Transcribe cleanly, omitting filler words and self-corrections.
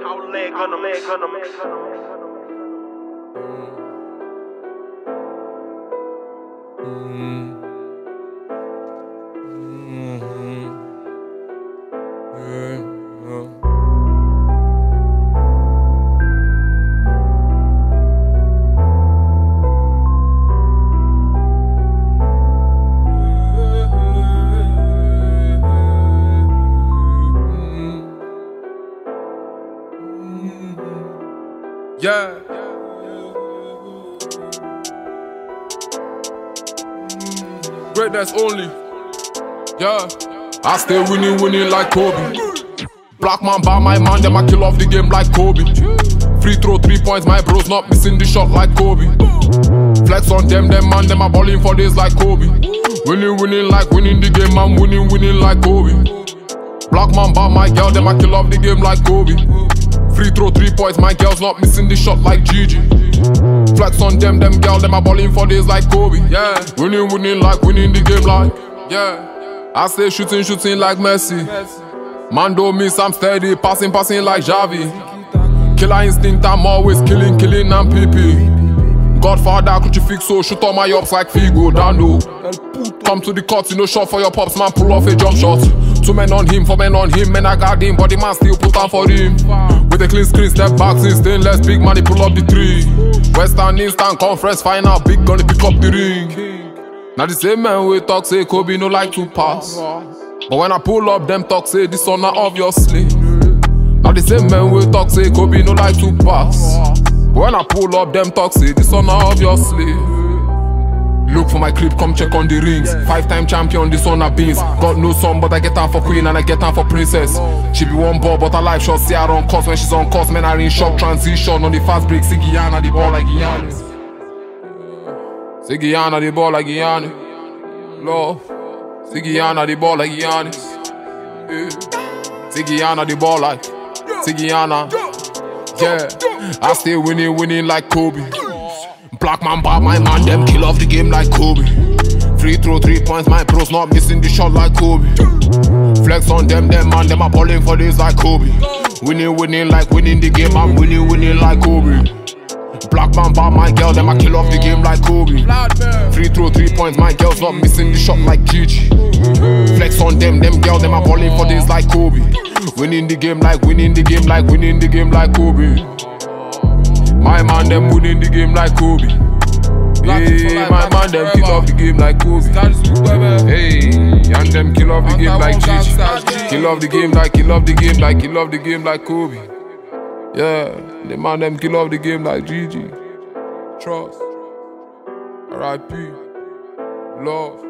Yeah. Greatness only. Yeah. I stay winning like Kobe. Black man by my man, them I kill off the game like Kobe. Free throw 3 points, my bros not missing the shot like Kobe. Flex on them man, them I balling for days like Kobe. Winning like winning the game, I'm winning like Kobe. Black man by my girl, them I kill off the game like Kobe. Free throw 3 points, my girls not missing the shot like Gigi. Flex on them girl, them I balling for days like Kobe. Yeah, winning like winning the game like. Yeah, I stay shooting like Messi. Man don't miss, I'm steady, passing like Javi. Killer instinct, I'm always killing and PP. Godfather, crucifixo, shoot all my ups like Figo, Dando. Come to the court, no shot for your pops, man, pull off a jump shot. 2 men on him, 4 men on him, man I got him, but the man still put on for him. With a clean screen, step back, stainless, big money, pull up the tree. Western Instant Conference final, big gonna pick up the ring. Now the same man we talk, say Kobe no like to pass. But when I pull up, them talk, say this one obviously. Now the same man we talk, say Kobe no like to pass. But when I pull up, them talk, say this one obviously. Look for my clip, come check on the rings. 5-time champion, this one a beans. Got no son, but I get her for queen and I get her for princess. She be one ball, but her life short, see her on course. When she's on course, men are in shock. Transition on the fast break, Sigiyana the ball like Giannis. Sigiyana the ball like Giannis. Love, Sigiyana the ball like Giannis. Sigiyana the ball like Sigiyana. Yeah, I stay winning like Kobe. Black man by my man, them kill off the game like Kobe. Free throw 3 points, my bros not missing the shot like Kobe. Flex on them man, them are balling for days like Kobe. Winning like winning the game, I'm winning like Kobe. Black man by my girl, them I kill off the game like Kobe. Free throw 3 points, my girls not missing the shot like Gigi. Flex on them girl, them are balling for days like Kobe. Winning the game like winning the game like Kobe. My man, them winning the game like Kobe. Hey, my man, them kill off the game like Kobe. Hey, and them kill off the game like Gigi. Kill off the game like Kobe. Yeah, the man, them kill off the game like Gigi. Trust. R.I.P. Love.